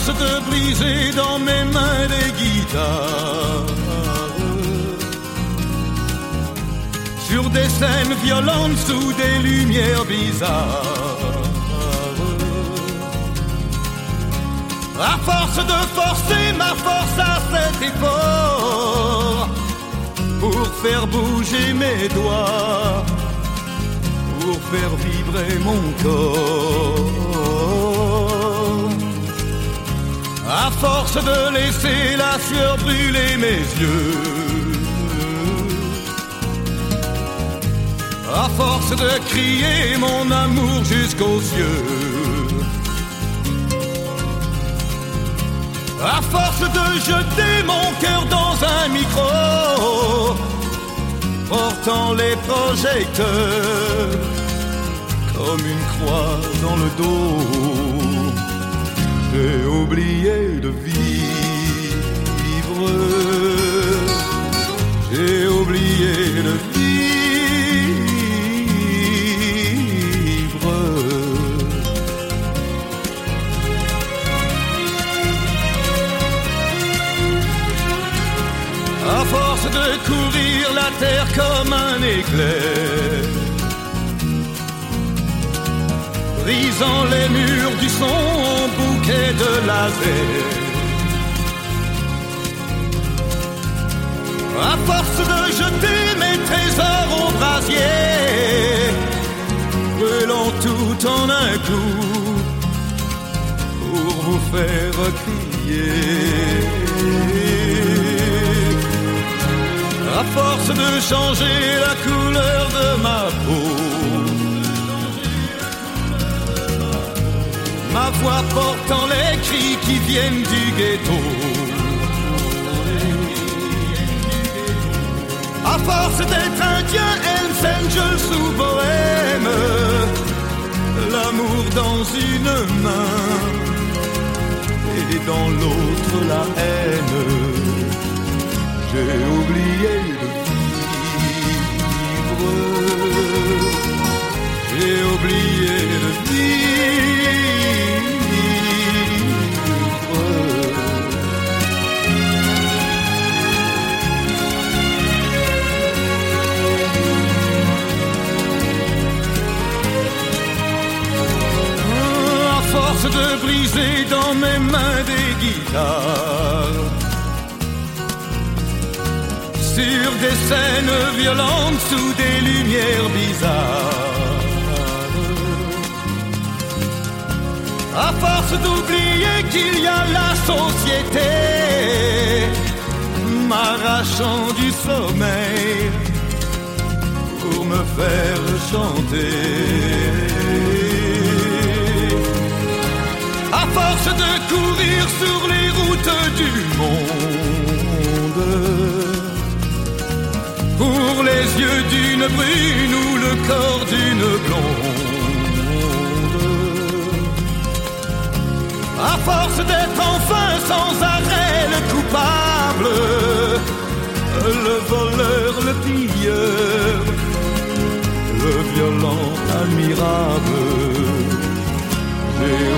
force de briser dans mes mains des guitares. Sur des scènes violentes sous des lumières bizarres. À force de forcer ma force à cet effort, pour faire bouger mes doigts, pour faire vibrer mon corps. À force de laisser la sueur brûler mes yeux, à force de crier mon amour jusqu'aux cieux, à force de jeter mon cœur dans un micro, portant les projecteurs comme une croix dans le dos, j'ai oublié de vivre, j'ai oublié de vivre. À force de courir la terre comme un éclair, brisant les murs du son en bouquet de laser. À force de jeter mes trésors au brasier, brûlant tout en un coup pour vous faire crier. À force de changer la couleur de ma peau, ma voix portant les cris qui viennent du ghetto. À force d'être indien, Hells Angels ou bohème, l'amour dans une main et dans l'autre la haine, j'ai oublié de vivre, j'ai oublié de vivre. À force de briser dans mes mains des guitares, sur des scènes violentes sous des lumières bizarres. À force d'oublier qu'il y a la société, m'arrachant du sommeil pour me faire chanter. À force de courir sur les routes du monde, pour les yeux d'une brune ou le corps d'une blonde. À force d'être enfin sans arrêt le coupable, le voleur, le pilleur, le violent admirable, j'ai